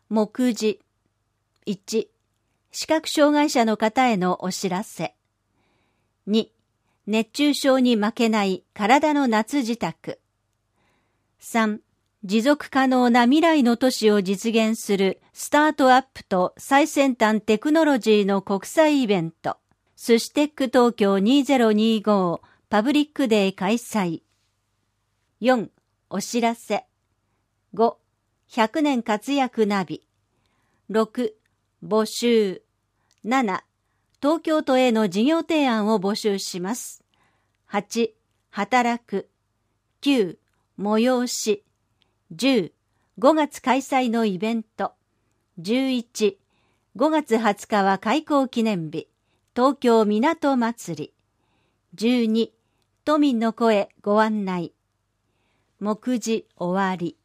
目次。1、視覚障害者の方へのお知らせ。2、熱中症に負けない体の夏支度。3、持続可能な未来の都市を実現するスタートアップと最先端テクノロジーの国際イベント、スシテック東京2025パブリックデー開催。4、お知らせ。5、100年活躍ナビ。6、募集。7、東京都への事業提案を募集します。8、働く。9、催し。10、5月開催のイベント。11、5月20日は開港記念日、東京港祭り。12、都民の声ご案内。目次終わり。